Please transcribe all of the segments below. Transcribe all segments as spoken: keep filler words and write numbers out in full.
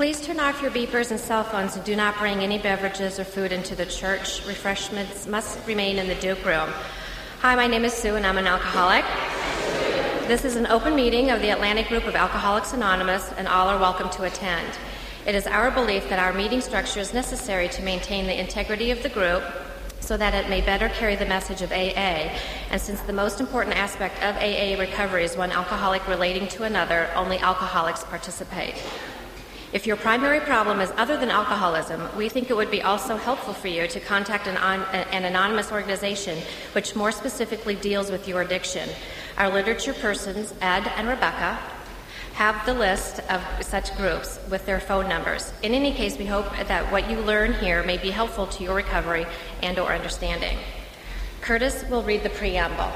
Please turn off your beepers and cell phones and do not bring any beverages or food into the church. Refreshments must remain in the Duke room. Hi, my name is Sue and I'm an alcoholic. This is an open meeting of the Atlantic Group of Alcoholics Anonymous, and all are welcome to attend. It is our belief that our meeting structure is necessary to maintain the integrity of the group so that it may better carry the message of A A. And since the most important aspect of A A recovery is one alcoholic relating to another, only alcoholics participate. If your primary problem is other than alcoholism, we think it would be also helpful for you to contact an, on, an anonymous organization which more specifically deals with your addiction. Our literature persons, Ed and Rebecca, have the list of such groups with their phone numbers. In any case, we hope that what you learn here may be helpful to your recovery and or understanding. Curtis will read the preamble.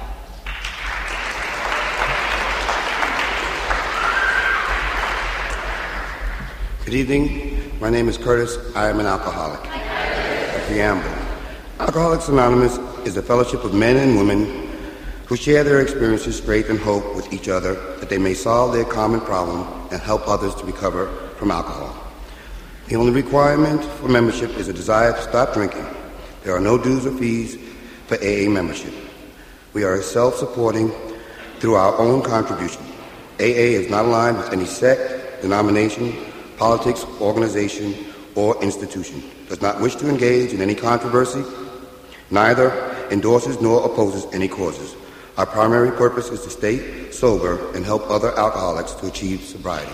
Good evening. My name is Curtis. I am an alcoholic. A preamble. Alcoholics Anonymous is a fellowship of men and women who share their experiences, strength, and hope with each other that they may solve their common problem and help others to recover from alcohol. The only requirement for membership is a desire to stop drinking. There are no dues or fees for A A membership. We are self-supporting through our own contribution. A A is not aligned with any sect, denomination, politics, organization, or institution, does not wish to engage in any controversy, neither endorses nor opposes any causes. Our primary purpose is to stay sober and help other alcoholics to achieve sobriety.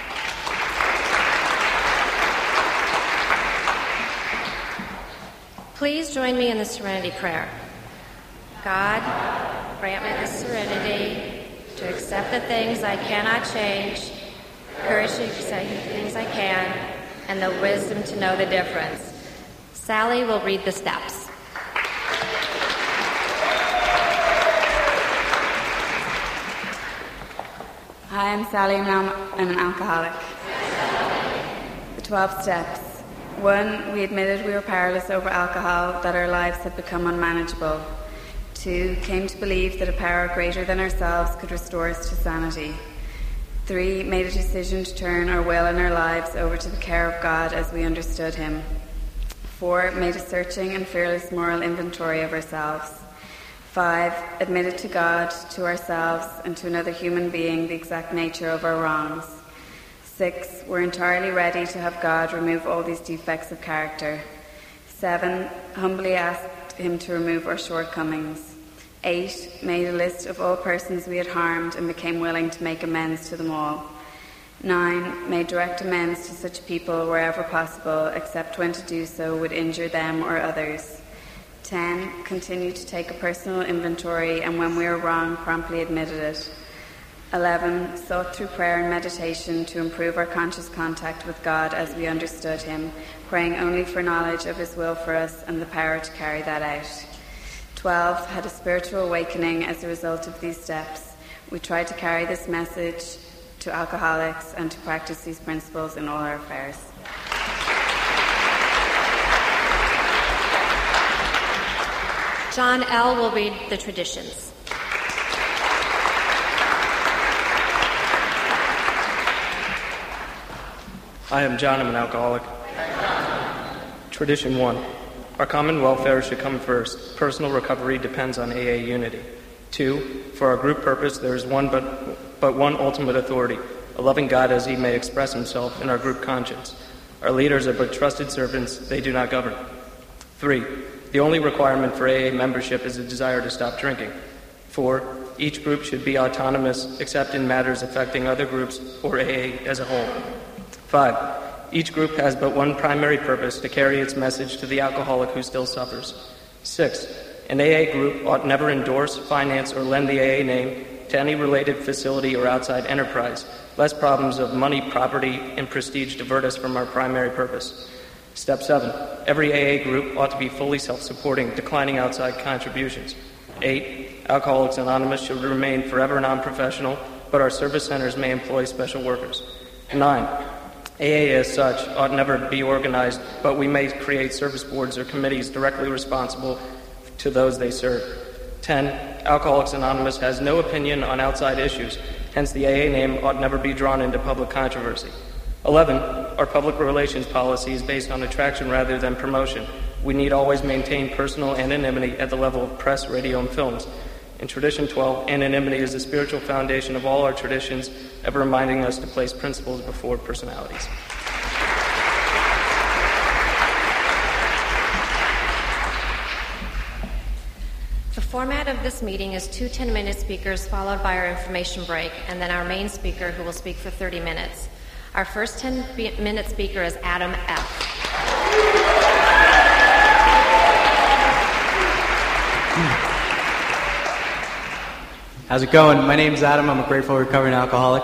Please join me in the Serenity Prayer. God, grant me the serenity to accept the things I cannot change, courage to accept the things I can, and the wisdom to know the difference. Sally will read the steps. Hi, I'm Sally and I'm I'm an alcoholic. The twelve steps. One, we admitted we were powerless over alcohol, that our lives had become unmanageable. Two, came to believe that a power greater than ourselves could restore us to sanity. Three, made a decision to turn our will and our lives over to the care of God as we understood Him. Four, made a searching and fearless moral inventory of ourselves. Five, admitted to God, to ourselves, and to another human being the exact nature of our wrongs. Six, we're entirely ready to have God remove all these defects of character. Seven, humbly asked Him to remove our shortcomings. Eight, made a list of all persons we had harmed and became willing to make amends to them all. Nine, made direct amends to such people wherever possible, except when to do so would injure them or others. Ten, continued to take a personal inventory and when we were wrong, promptly admitted it. Eleven, sought through prayer and meditation to improve our conscious contact with God as we understood Him, praying only for knowledge of His will for us and the power to carry that out. Twelve, had a spiritual awakening as a result of these steps. We tried to carry this message to alcoholics and to practice these principles in all our affairs. John L. will read the traditions. I am John, I'm an alcoholic. Tradition one. Our common welfare should come first. Personal recovery depends on A A unity. Two, for our group purpose, there is one but, but one ultimate authority, a loving God as He may express Himself in our group conscience. Our leaders are but trusted servants, they do not govern. Three, the only requirement for A A membership is a desire to stop drinking. Four, each group should be autonomous except in matters affecting other groups or A A as a whole. Five, each group has but one primary purpose, to carry its message to the alcoholic who still suffers. Six, an A A group ought never endorse, finance, or lend the A A name to any related facility or outside enterprise, lest problems of money, property, and prestige divert us from our primary purpose. Step seven, every A A group ought to be fully self-supporting, declining outside contributions. Eight, Alcoholics Anonymous should remain forever non-professional, but our service centers may employ special workers. Nine, A A as such ought never be organized, but we may create service boards or committees directly responsible to those they serve. Ten, Alcoholics Anonymous has no opinion on outside issues, hence the A A name ought never be drawn into public controversy. Eleven, our public relations policy is based on attraction rather than promotion. We need always maintain personal anonymity at the level of press, radio, and films. In Tradition twelve, anonymity is the spiritual foundation of all our traditions, ever reminding us to place principles before personalities. The format of this meeting is two ten-minute speakers followed by our information break, and then our main speaker who will speak for thirty minutes. Our first ten-minute speaker is Adam F. How's it going? My name's Adam. I'm a grateful recovering alcoholic.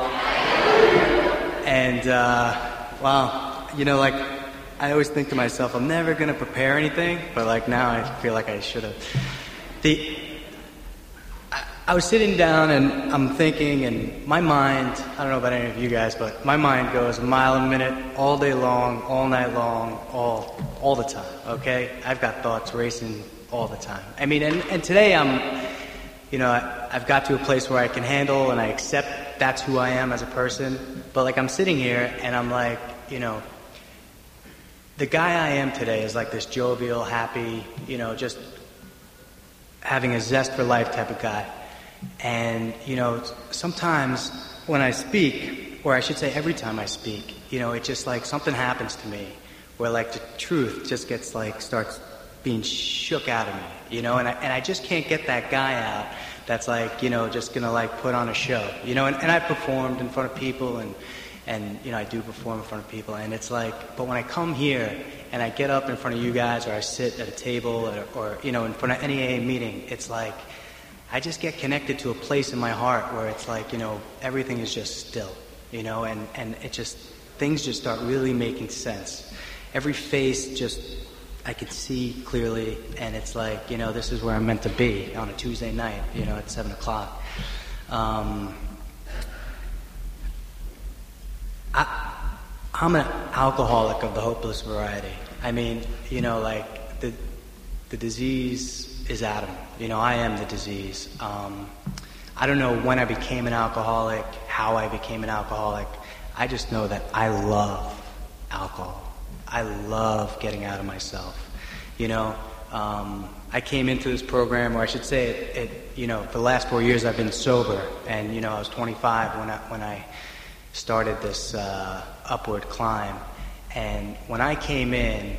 And, uh, wow, you know, like, I always think to myself, I'm never going to prepare anything, but, like, now I feel like I should have. The, I, I was sitting down and I'm thinking, and my mind, I don't know about any of you guys, but my mind goes a mile a minute, all day long, all night long, all all the time, okay? I've got thoughts racing all the time. I mean, and, and today I'm, you know, I, I've got to a place where I can handle and I accept that's who I am as a person, but, like, I'm sitting here and I'm like, you know, the guy I am today is like this jovial, happy, you know, just having a zest for life type of guy. And, you know, sometimes when I speak, or I should say every time I speak, you know, it just like something happens to me where like the truth just gets like, starts being shook out of me, you know, and I, and I just can't get that guy out that's like, you know, just gonna like put on a show, you know, and, and I've performed in front of people and, and, you know, I do perform in front of people and it's like, but when I come here and I get up in front of you guys or I sit at a table or, or you know, in front of any A A meeting, it's like, I just get connected to a place in my heart where it's like, you know, everything is just still, you know, and, and it just, things just start really making sense. Every face just, I can see clearly, and it's like, you know, this is where I'm meant to be on a Tuesday night, you know, at seven o'clock. Um, I, I'm an alcoholic of the hopeless variety. I mean, you know, like, the the disease is Adam. You know, I am the disease. Um, I don't know when I became an alcoholic, how I became an alcoholic. I just know that I love alcohol. I love getting out of myself. You know, um, I came into this program, or I should say, it, it, you know, for the last four years I've been sober, and you know, I was twenty-five when I when I started this uh, upward climb. And when I came in,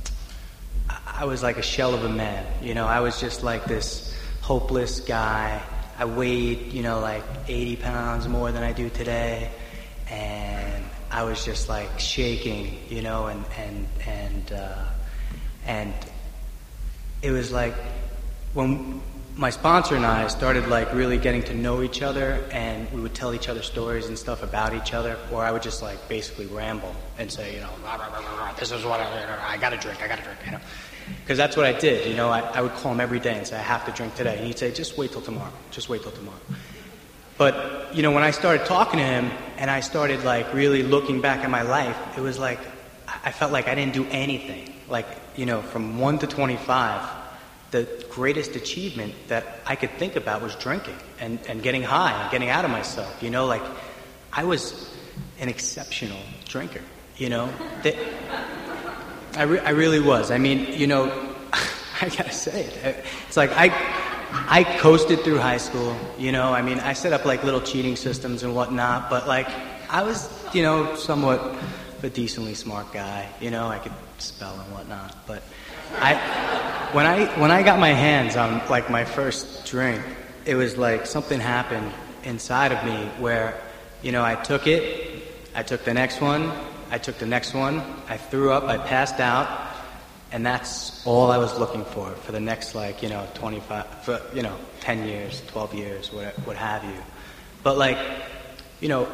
I was like a shell of a man. You know, I was just like this hopeless guy. I weighed, you know, like eighty pounds more than I do today, and I was just like shaking, you know, and and and uh, and it was like when my sponsor and I started like really getting to know each other, and we would tell each other stories and stuff about each other, or I would just like basically ramble and say, you know, rah, rah, rah, rah, this is what I, I gotta drink, I gotta drink, you know, because that's what I did, you know. I, I would call him every day and say, I have to drink today, and he'd say, just wait till tomorrow, just wait till tomorrow. But, you know, when I started talking to him and I started, like, really looking back at my life, it was like, I felt like I didn't do anything. Like, you know, from one to twenty-five, the greatest achievement that I could think about was drinking and, and getting high and getting out of myself, you know? Like, I was an exceptional drinker, you know? That, I, re- I really was. I mean, you know, I gotta say it. It's like I... I coasted through high school, you know, I mean, I set up like little cheating systems and whatnot, but like, I was, you know, somewhat a decently smart guy, you know, I could spell and whatnot, but I, when I, when I got my hands on like my first drink, it was like something happened inside of me where, you know, I took it, I took the next one, I took the next one, I threw up, I passed out. And that's all I was looking for for the next, like, you know, twenty-five, for, you know, ten years, twelve years, what, what have you. But, like, you know,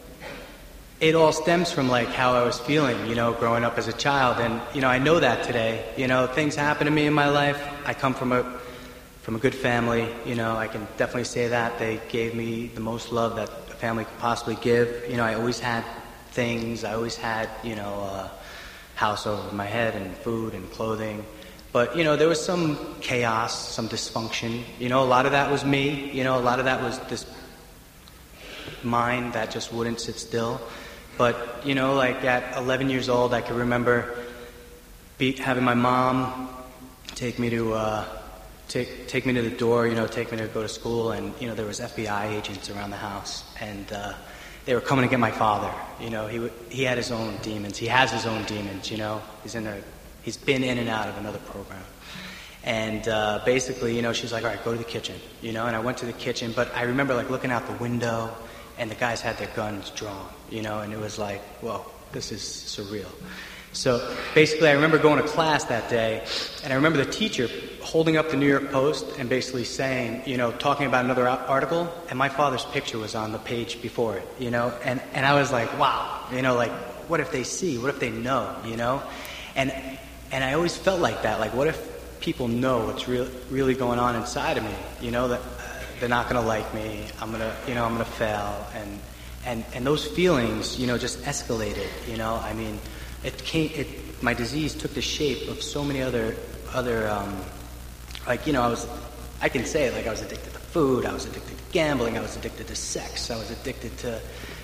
it all stems from, like, how I was feeling, you know, growing up as a child. And, you know, I know that today. You know, things happen to me in my life. I come from a from a good family, you know, I can definitely say that. They gave me the most love that a family could possibly give. You know, I always had things. I always had, you know, uh, house over my head and food and clothing. But, you know, there was some chaos, some dysfunction. You know, a lot of that was me. You know, a lot of that was this mind that just wouldn't sit still. But, you know, like at eleven years old, I can remember be, having my mom take me to uh, take take me to the door, you know, take me to go to school, and you know there was F B I agents around the house, and uh, they were coming to get my father. You know, he he had his own demons. He has his own demons. You know, he's in a he's been in and out of another program. And uh, basically, you know, she's like, all right, go to the kitchen, you know, and I went to the kitchen, but I remember, like, looking out the window, and the guys had their guns drawn, you know, and it was like, whoa, this is surreal. So basically, I remember going to class that day, and I remember the teacher holding up the New York Post and basically saying, you know, talking about another article, and my father's picture was on the page before it, you know, and, and I was like, wow, you know, like, what if they see, what if they know, you know, and, and I always felt like that, like, what if people know what's real, really going on inside of me, you know, that uh, they're not going to like me, I'm going to, you know, I'm going to fail, and, and, and those feelings, you know, just escalated, you know, I mean, it came, it, my disease took the shape of so many other, other, um, like, you know, I was, I can say it, like, I was addicted to food, I was addicted to gambling, I was addicted to sex, I was addicted to,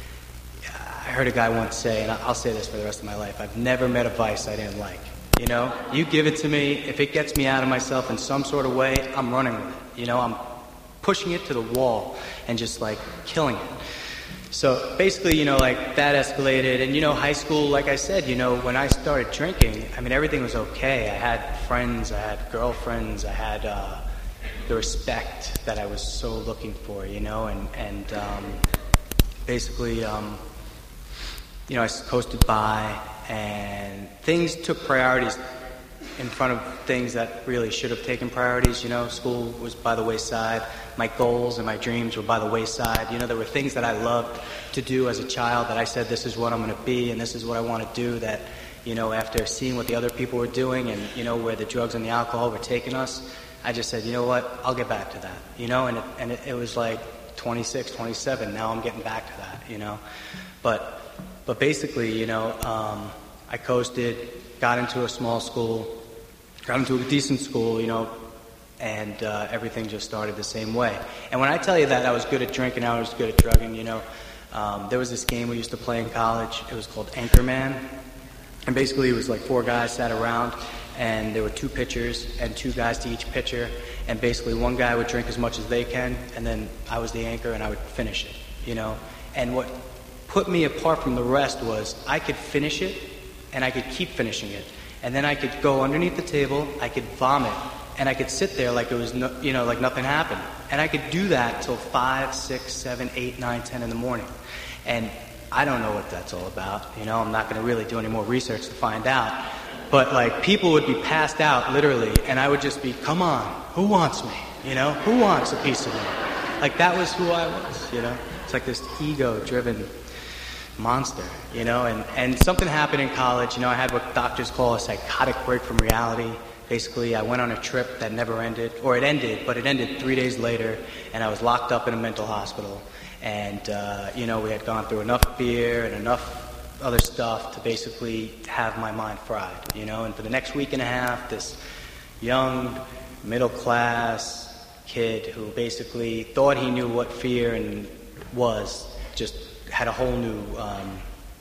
I heard a guy once say, and I'll say this for the rest of my life, I've never met a vice I didn't like. You know, you give it to me, if it gets me out of myself in some sort of way, I'm running with it. You know, I'm pushing it to the wall and just, like, killing it. So basically, you know, like, that escalated. And, you know, high school, like I said, you know, when I started drinking, I mean, everything was okay. I had friends, I had girlfriends, I had uh, the respect that I was so looking for, you know, and, and um, basically, um, you know, I coasted by. And things took priorities in front of things that really should have taken priorities. You know, school was by the wayside. My goals and my dreams were by the wayside. You know, there were things that I loved to do as a child that I said, this is what I'm going to be and this is what I want to do, that, you know, after seeing what the other people were doing and, you know, where the drugs and the alcohol were taking us, I just said, you know what, I'll get back to that. You know, and it, and it, it was like twenty-six, twenty-seven. Now I'm getting back to that, you know. But... But basically, you know, um, I coasted, got into a small school, got into a decent school, you know, and uh, everything just started the same way. And when I tell you that I was good at drinking, I was good at drugging, you know, um, there was this game we used to play in college. It was called Anchorman. And basically it was like four guys sat around, and there were two pitchers and two guys to each pitcher. And basically one guy would drink as much as they can, and then I was the anchor and I would finish it, you know. And what put me apart from the rest was I could finish it, and I could keep finishing it, and then I could go underneath the table, I could vomit, and I could sit there like it was, no, you know, like nothing happened, and I could do that till five, six, seven, eight, nine, ten in the morning, and I don't know what that's all about, you know. I'm not going to really do any more research to find out, but like people would be passed out literally, and I would just be, come on, who wants me, you know, who wants a piece of me? Like that was who I was, you know. It's like this ego-driven monster, you know, and, and something happened in college. You know, I had what doctors call a psychotic break from reality. Basically, I went on a trip that never ended, or it ended, but it ended three days later, and I was locked up in a mental hospital. And, uh, you know, we had gone through enough beer and enough other stuff to basically have my mind fried, you know, and for the next week and a half, this young, middle-class kid who basically thought he knew what fear and was just had a whole new, um,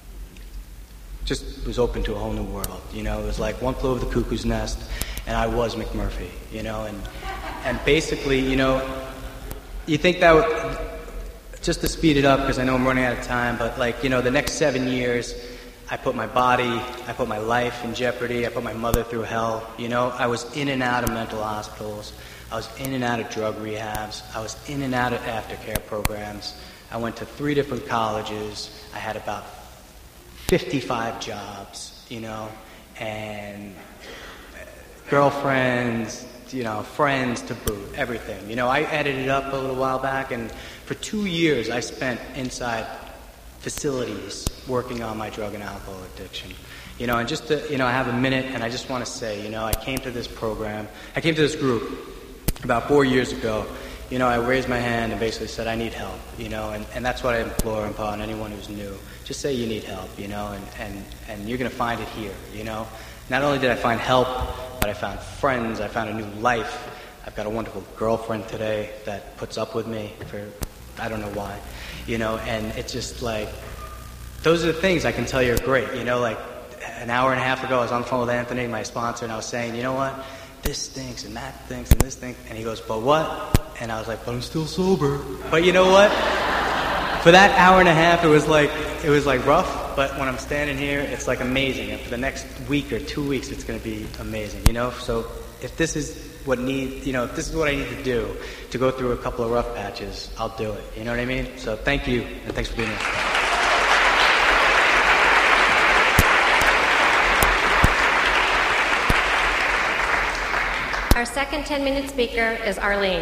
just was open to a whole new world, you know. It was like one flew over the cuckoo's nest, and I was McMurphy, you know, and and basically, you know, you think that, would, just to speed it up, because I know I'm running out of time, but like, you know, the next seven years, I put my body, I put my life in jeopardy, I put my mother through hell, you know. I was in and out of mental hospitals, I was in and out of drug rehabs, I was in and out of aftercare programs. I went to three different colleges. I had about fifty-five jobs, you know, and girlfriends, you know, friends to boot, everything. You know, I added it up a little while back, and for two years I spent inside facilities working on my drug and alcohol addiction. You know, and just to, you know, I have a minute, and I just want to say, you know, I came to this program, I came to this group about four years ago. You know, I raised my hand and basically said, I need help, you know, and, and that's what I implore upon anyone who's new. Just say you need help, you know, and, and, and you're going to find it here, you know. Not only did I find help, but I found friends, I found a new life. I've got a wonderful girlfriend today that puts up with me for, I don't know why, you know, and it's just like, those are the things I can tell you are great. You know, like an hour and a half ago, I was on the phone with Anthony, my sponsor, and I was saying, you know what, this stinks and that stinks and this stinks. And he goes, but what? And I was like, but I'm still sober. But you know what? For that hour and a half, it was like it was like rough. But when I'm standing here, it's like amazing. And for the next week or two weeks, it's going to be amazing. You know. So if this is what need, you know, if this is what I need to do to go through a couple of rough patches, I'll do it. You know what I mean? So thank you, and thanks for being here. Our second ten-minute speaker is Arlene.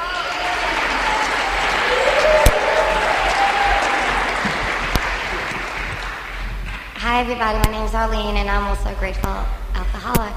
Hi, everybody. My name's Arlene, and I'm also a grateful alcoholic.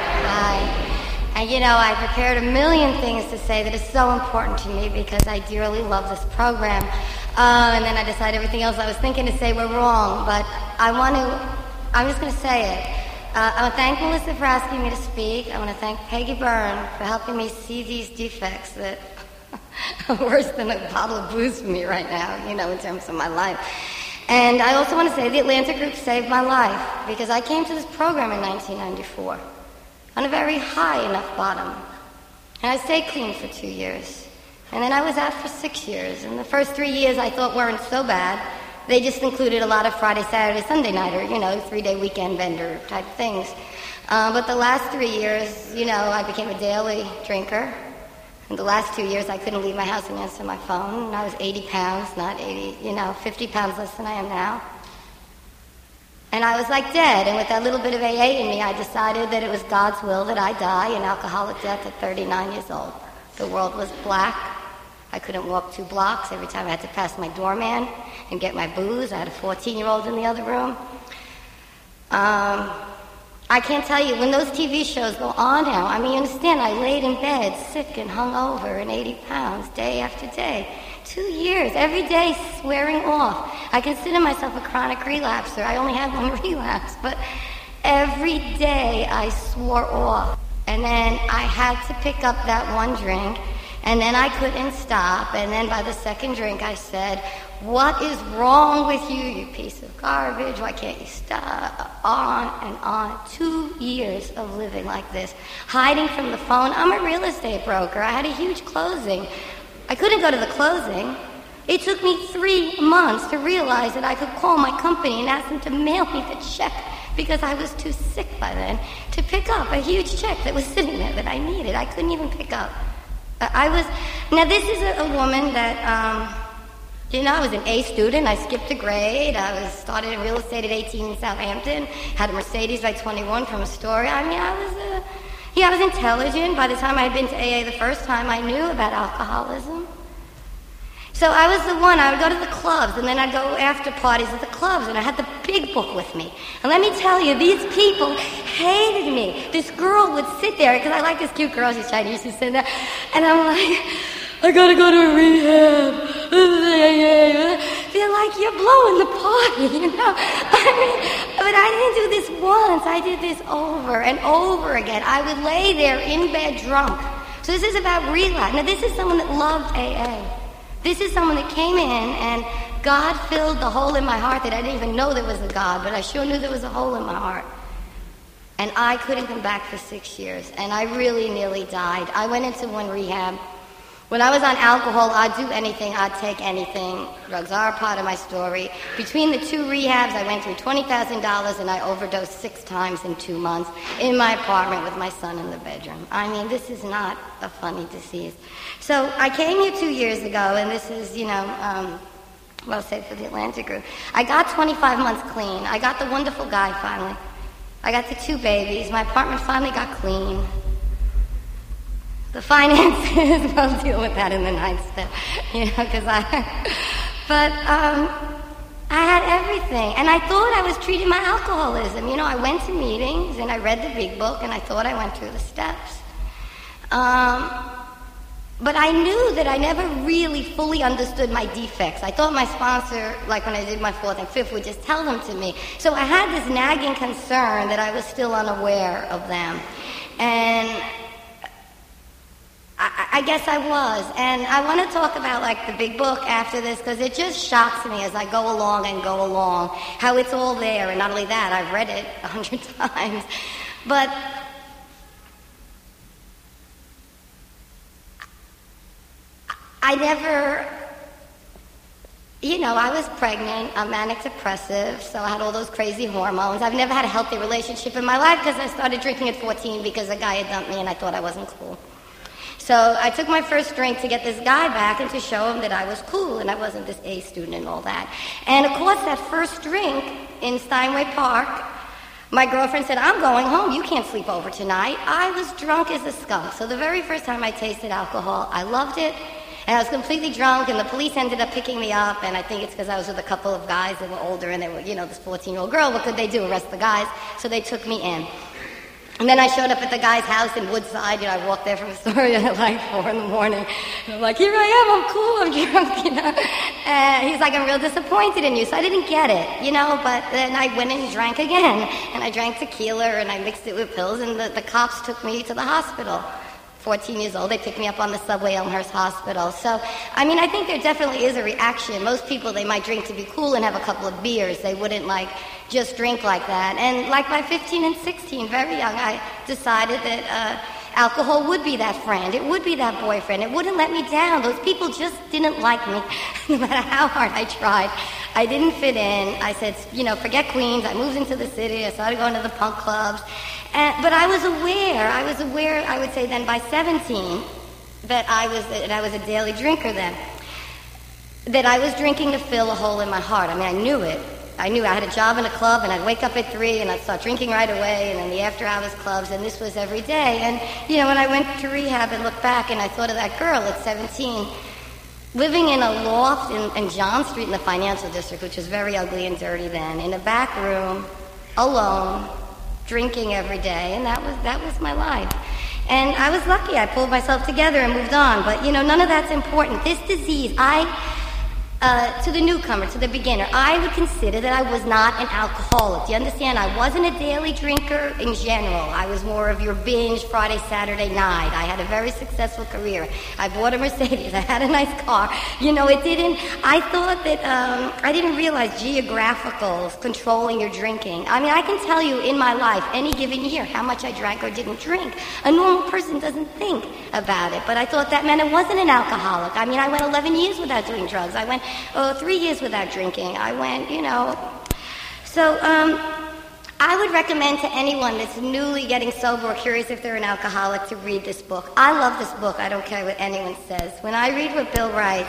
Hi. And, you know, I prepared a million things to say that is so important to me because I dearly love this program. Uh, and then I decided everything else I was thinking to say were wrong. But I want to, I'm just going to say it. Uh, I want to thank Melissa for asking me to speak. I want to thank Peggy Byrne for helping me see these defects that are worse than a bottle of booze for me right now, you know, in terms of my life. And I also want to say the Atlanta group saved my life because I came to this program in nineteen ninety-four on a very high enough bottom. And I stayed clean for two years. And then I was out for six years. And the first three years I thought weren't so bad. They just included a lot of Friday, Saturday, Sunday nighter, you know, three-day weekend vendor type things. Uh, but the last three years, you know, I became a daily drinker. And the last two years, I couldn't leave my house and answer my phone. And I was eighty pounds, not eighty, you know, fifty pounds less than I am now. And I was like dead. And with that little bit of A A in me, I decided that it was God's will that I die an alcoholic death at thirty-nine years old. The world was black. I couldn't walk two blocks. Every time I had to pass my doorman and get my booze. I had a fourteen-year-old in the other room. Um, I can't tell you, when those T V shows go on now, I mean, you understand, I laid in bed, sick and hungover and eighty pounds, day after day. Two years, every day swearing off. I consider myself a chronic relapser. I only had one relapse, but every day I swore off. And then I had to pick up that one drink, and then I couldn't stop. And then by the second drink, I said, what is wrong with you, you piece of garbage? Why can't you stop? On and on. Two years of living like this, hiding from the phone. I'm a real estate broker. I had a huge closing. I couldn't go to the closing. It took me three months to realize that I could call my company and ask them to mail me the check because I was too sick by then to pick up a huge check that was sitting there that I needed. I couldn't even pick up. I was, now this is a, a woman that, um, you know, I was an A student. I skipped a grade. I was started in real estate at eighteen in Southampton. Had a Mercedes by twenty-one from Astoria. I mean, I was, uh, yeah, I was intelligent. By the time I had been to A A the first time, I knew about alcoholism. So I was the one, I would go to the clubs, and then I'd go after parties at the clubs, and I had the big book with me. And let me tell you, these people hated me. This girl would sit there, because I like this cute girl, she's Chinese, she's sitting there, and I'm like, I gotta go to a rehab. They're like, you're blowing the party, you know? I mean, but I didn't do this once, I did this over and over again. I would lay there in bed drunk. So this is about relapse. Now this is someone that loved A A. This is someone that came in and God filled the hole in my heart that I didn't even know there was a God, but I sure knew there was a hole in my heart. And I couldn't come back for six years, and I really nearly died. I went into one rehab. When I was on alcohol, I'd do anything, I'd take anything. Drugs are a part of my story. Between the two rehabs, I went through twenty thousand dollars, and I overdosed six times in two months in my apartment with my son in the bedroom. I mean, this is not a funny disease. So I came here two years ago, and this is, you know, um, well, say for the Atlanta group. I got twenty-five months clean. I got the wonderful guy finally. I got the two babies. My apartment finally got clean. The finances, we'll deal with that in the ninth step, you know, because I, but um, I had everything. And I thought I was treating my alcoholism. You know, I went to meetings, and I read the big book, and I thought I went through the steps. Um, but I knew that I never really fully understood my defects. I thought my sponsor, like when I did my fourth and fifth, would just tell them to me. So I had this nagging concern that I was still unaware of them. And I, I guess I was. And I want to talk about, like, the big book after this, because it just shocks me as I go along and go along, how it's all there. And not only that, I've read it a hundred times. But I never... You know, I was pregnant, I'm manic depressive, so I had all those crazy hormones. I've never had a healthy relationship in my life because I started drinking at fourteen because a guy had dumped me and I thought I wasn't cool. So I took my first drink to get this guy back and to show him that I was cool and I wasn't this A student and all that. And of course, that first drink in Steinway Park, my girlfriend said, I'm going home, you can't sleep over tonight. I was drunk as a skunk. So the very first time I tasted alcohol, I loved it. And I was completely drunk, and the police ended up picking me up, and I think it's because I was with a couple of guys that were older, and they were, you know, this fourteen-year-old girl, what could they do, arrest the guys? So they took me in. And then I showed up at the guy's house in Woodside, you know, I walked there from Astoria at like four in the morning, and I'm like, here I am, I'm cool, I'm drunk, you know. And he's like, I'm real disappointed in you, so I didn't get it, you know, but then I went and drank again, and I drank tequila, and I mixed it with pills, and the, the cops took me to the hospital. fourteen years old, they picked me up on the subway, Elmhurst Hospital. So, I mean, I think there definitely is a reaction. Most people, they might drink to be cool and have a couple of beers. They wouldn't, like, just drink like that. And, like, by fifteen and sixteen, very young, I decided that uh, alcohol would be that friend. It would be that boyfriend. It wouldn't let me down. Those people just didn't like me, no matter how hard I tried. I didn't fit in. I said, you know, forget Queens. I moved into the city. I started going to the punk clubs. And, but I was aware, I was aware, I would say then by seventeen, that I was that I was a daily drinker then. That I was drinking to fill a hole in my heart. I mean, I knew it. I knew I had a job in a club, and I'd wake up at three, and I'd start drinking right away, and then the after-hours clubs, and this was every day. And, you know, when I went to rehab and looked back, and I thought of that girl at seventeen, living in a loft in, in John Street in the financial district, which was very ugly and dirty then, in a back room, alone, drinking every day, and that was that was my life. And I was lucky. I pulled myself together and moved on. But, you know, none of that's important. This disease, I, uh, to the newcomer, to the beginner, I would consider that I was not an alcoholic. Do you understand? I wasn't a daily drinker in general. I was more of your binge Friday, Saturday night. I had a very successful career. I bought a Mercedes. I had a nice car. You know, it didn't, I thought that, um, I didn't realize geographicals controlling your drinking. I mean, I can tell you in my life, any given year, how much I drank or didn't drink. A normal person doesn't think about it, but I thought that meant I wasn't an alcoholic. I mean, I went eleven years without doing drugs. I went oh, three years without drinking. I went, you know. So um, I would recommend to anyone that's newly getting sober or curious if they're an alcoholic to read this book. I love this book. I don't care what anyone says. When I read what Bill writes,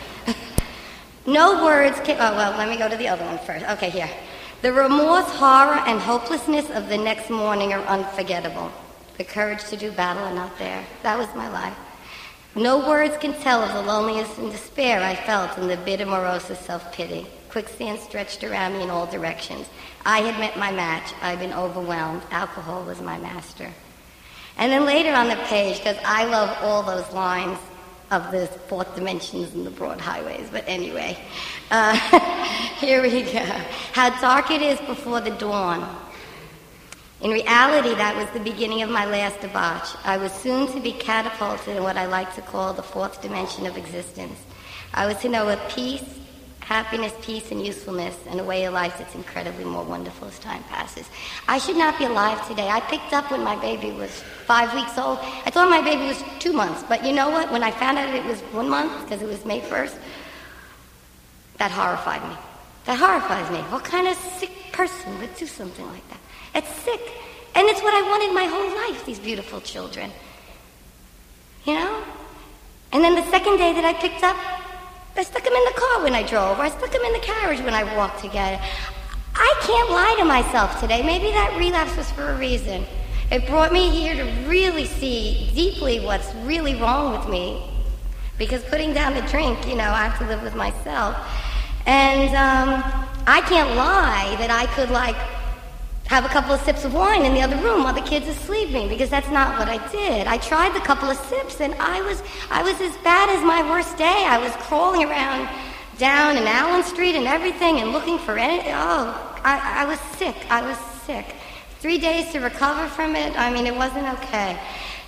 no words can... Oh, well, let me go to the other one first. Okay, here. The remorse, horror, and hopelessness of the next morning are unforgettable. The courage to do battle are not there. That was my life. No words can tell of the loneliness and despair I felt in the bitter morose of self-pity. Quicksand stretched around me in all directions. I had met my match. I'd been overwhelmed. Alcohol was my master. And then later on the page, because I love all those lines of the fourth dimensions and the broad highways, but anyway, uh, here we go. How dark it is before the dawn. In reality, that was the beginning of my last debauch. I was soon to be catapulted in what I like to call the fourth dimension of existence. I was to know a peace, happiness, peace, and usefulness, and a way of life that's incredibly more wonderful as time passes. I should not be alive today. I picked up when my baby was five weeks old. I thought my baby was two months, but you know what? When I found out it was one month, because it was May first, that horrified me. That horrifies me. What kind of sick person would do something like that? It's sick. And it's what I wanted my whole life, these beautiful children. You know? And then the second day that I picked up, I stuck him in the car when I drove, or I stuck him in the carriage when I walked together. I can't lie to myself today. Maybe that relapse was for a reason. It brought me here to really see deeply what's really wrong with me. Because putting down the drink, you know, I have to live with myself. And um, I can't lie that I could, like, have a couple of sips of wine in the other room while the kids are sleeping, because that's not what I did. I tried the couple of sips, and I was I was as bad as my worst day. I was crawling around down in Allen Street and everything and looking for any... Oh, I, I was sick. I was sick. Three days to recover from it, I mean, it wasn't okay.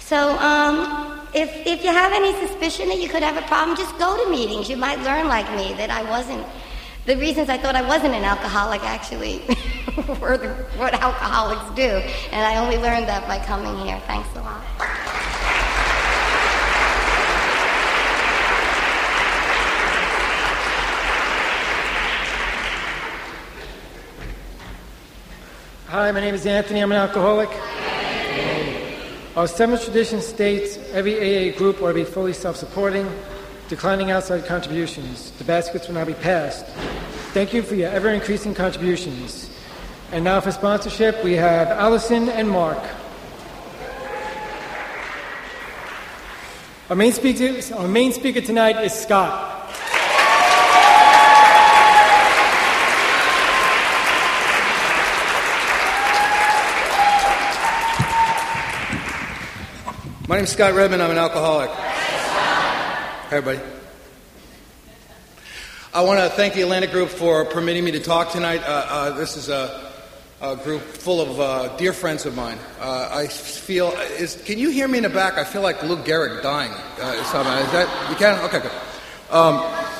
So um, if, if you have any suspicion that you could have a problem, just go to meetings. You might learn, like me, that I wasn't, the reasons I thought I wasn't an alcoholic actually were the, what alcoholics do. And I only learned that by coming here. Thanks a lot. Hi, my name is Anthony. I'm an alcoholic. Our seventh tradition states every A A group ought to be fully self-supporting, declining outside contributions. The baskets will now be passed. Thank you for your ever-increasing contributions. And now for sponsorship, we have Allison and Mark. Our main speaker, our main speaker tonight is Scott. My name's Scott Redmond. I'm an alcoholic. Hi, everybody. I want to thank the Atlantic Group for permitting me to talk tonight. Uh, uh, this is a, a group full of uh, dear friends of mine. Uh, I feel, is, can you hear me in the back? I feel like Lou Gehrig dying. Uh, is that, you can? Okay, good. Um,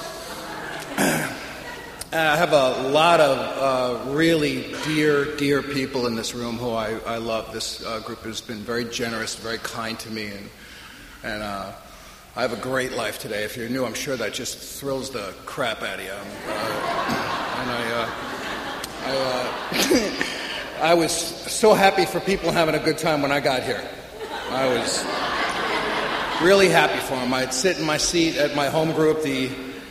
I have a lot of uh, really dear, dear people in this room who I, I love. This uh, group has been very generous, very kind to me, and and uh, I have a great life today. If you're new, I'm sure that just thrills the crap out of you. Uh, and I, uh, I, uh, I was so happy for people having a good time when I got here. I was really happy for them. I'd sit in my seat at my home group. The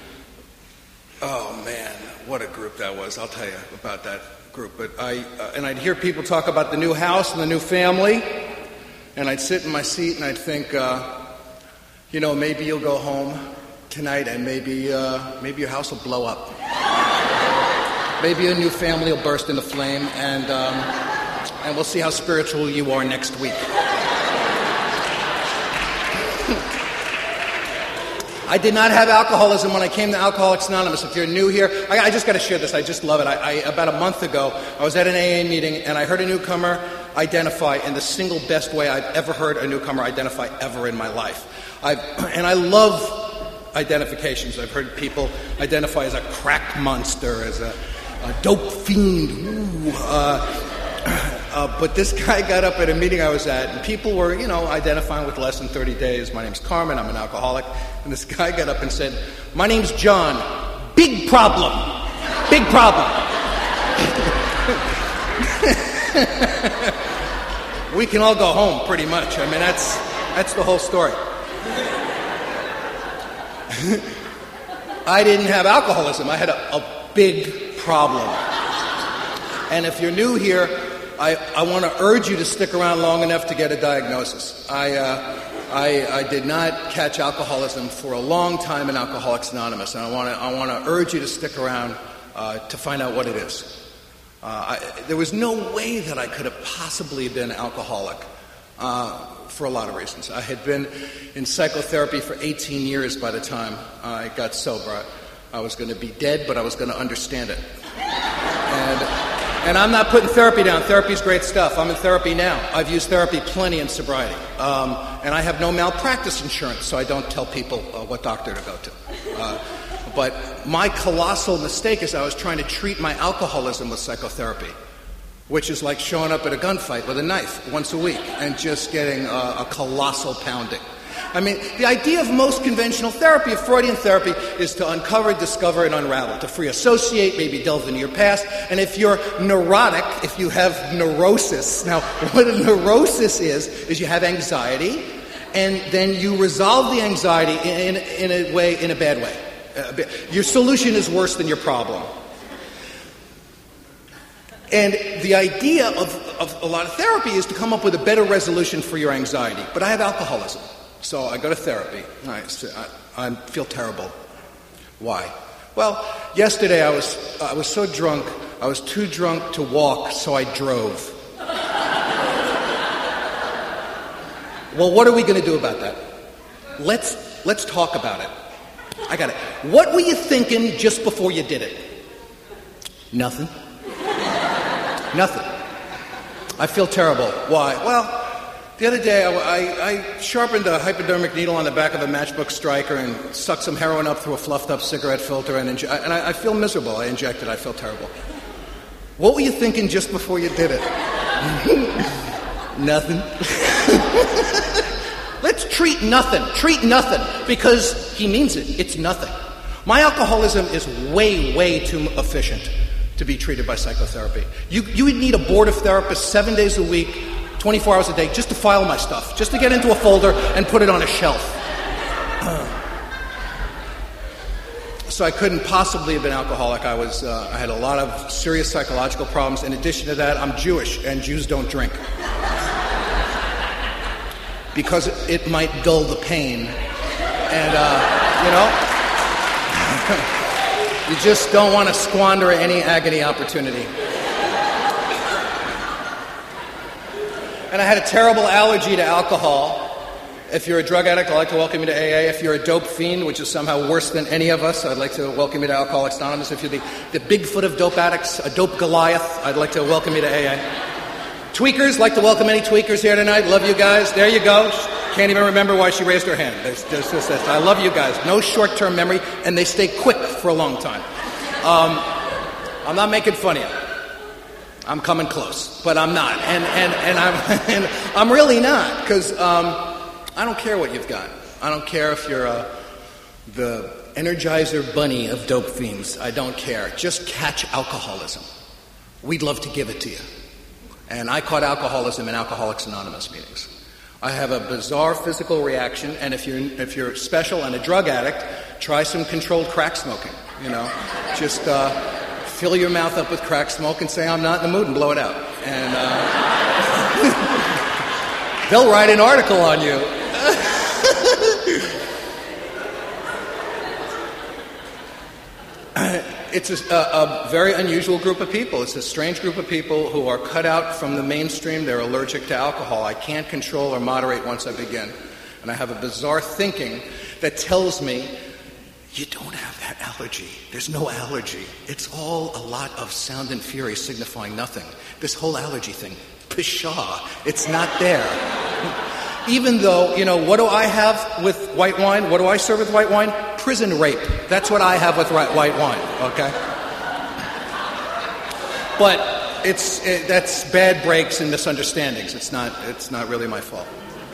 oh man. What a group that was. I'll tell you about that group. But I uh, and I'd hear people talk about the new house and the new family, and I'd sit in my seat and I'd think, uh, you know, maybe you'll go home tonight and maybe uh, maybe your house will blow up. Maybe a new family will burst into flame, and um, and we'll see how spiritual you are next week. I did not have alcoholism when I came to Alcoholics Anonymous. If you're new here, I, I just got to share this. I just love it. I, I, about a month ago, I was at an A A meeting, and I heard a newcomer identify in the single best way I've ever heard a newcomer identify ever in my life. I've, and I love identifications. I've heard people identify as a crack monster, as a, a dope fiend. Ooh, uh, Uh, but this guy got up at a meeting I was at, and people were, you know, identifying with less than thirty days. My name's Carmen, I'm an alcoholic. And this guy got up and said, my name's John. Big problem. Big problem. We can all go home, pretty much. I mean, that's that's the whole story. I didn't have alcoholism. I had a, a big problem. And if you're new here, I, I want to urge you to stick around long enough to get a diagnosis. I, uh, I, I did not catch alcoholism for a long time in Alcoholics Anonymous, and I want to I want to urge you to stick around uh, to find out what it is. Uh, I, there was no way that I could have possibly been alcoholic uh, for a lot of reasons. I had been in psychotherapy for eighteen years by the time I got sober. I, I was going to be dead, but I was going to understand it. And... And I'm not putting therapy down. Therapy's great stuff. I'm in therapy now. I've used therapy plenty in sobriety. Um, and I have no malpractice insurance, so I don't tell people uh, what doctor to go to. Uh, but my colossal mistake is I was trying to treat my alcoholism with psychotherapy, which is like showing up at a gunfight with a knife once a week and just getting uh, a colossal pounding. I mean, the idea of most conventional therapy, of Freudian therapy, is to uncover, discover, and unravel, to free associate, maybe delve into your past. And if you're neurotic, if you have neurosis, now what a neurosis is, is you have anxiety, and then you resolve the anxiety in, in, in a way, in a bad way. Uh, your solution is worse than your problem. And the idea of, of a lot of therapy is to come up with a better resolution for your anxiety. But I have alcoholism. So I go to therapy. I, I, I feel terrible. Why? Well, yesterday I was I was so drunk, I was too drunk to walk, so I drove. Well, what are we going to do about that? Let's let's talk about it. I got it. What were you thinking just before you did it? Nothing. Nothing. I feel terrible. Why? Well, The other day, I, I, I sharpened a hypodermic needle on the back of a matchbook striker and sucked some heroin up through a fluffed-up cigarette filter, and, inje- and I, I feel miserable. I injected. I feel terrible. What were you thinking just before you did it? Nothing. Let's treat nothing. Treat nothing, because he means it. It's nothing. My alcoholism is way, way too efficient to be treated by psychotherapy. You, you would need a board of therapists seven days a week, twenty-four hours a day, just to file my stuff, just to get into a folder and put it on a shelf. So I couldn't possibly have been alcoholic. I was, uh, I had a lot of serious psychological problems. In addition to that, I'm Jewish, and Jews don't drink. Because it might dull the pain. And, uh, you know, you just don't want to squander any agony opportunity. And I had a terrible allergy to alcohol. If you're a drug addict, I'd like to welcome you to A A. If you're a dope fiend, which is somehow worse than any of us, I'd like to welcome you to Alcoholics Anonymous. If you're the, the Bigfoot of dope addicts, a dope Goliath, I'd like to welcome you to A A. Tweakers, like to welcome any tweakers here tonight. Love you guys. There you go. Can't even remember why she raised her hand. There's, there's, there's, there's, I love you guys. No short-term memory, and they stay quick for a long time. Um, I'm not making fun of you. I'm coming close, but I'm not, and and and I'm and I'm really not, because um, I don't care what you've got. I don't care if you're uh, the Energizer Bunny of dope fiends. I don't care. Just catch alcoholism. We'd love to give it to you. And I caught alcoholism in Alcoholics Anonymous meetings. I have a bizarre physical reaction, and if you're if you're special and a drug addict, try some controlled crack smoking. You know, just. Uh, Fill your mouth up with crack smoke and say, I'm not in the mood, and blow it out. And uh, they'll write an article on you. It's a, a, a very unusual group of people. It's a strange group of people who are cut out from the mainstream. They're allergic to alcohol. I can't control or moderate once I begin. And I have a bizarre thinking that tells me, you don't have that allergy. There's no allergy. It's all a lot of sound and fury signifying nothing. This whole allergy thing, pshaw, it's not there. Even though, you know, what do I have with white wine? What do I serve with white wine? Prison rape. That's what I have with white wine, okay? But it's it, that's bad breaks and misunderstandings. It's not, it's not really my fault.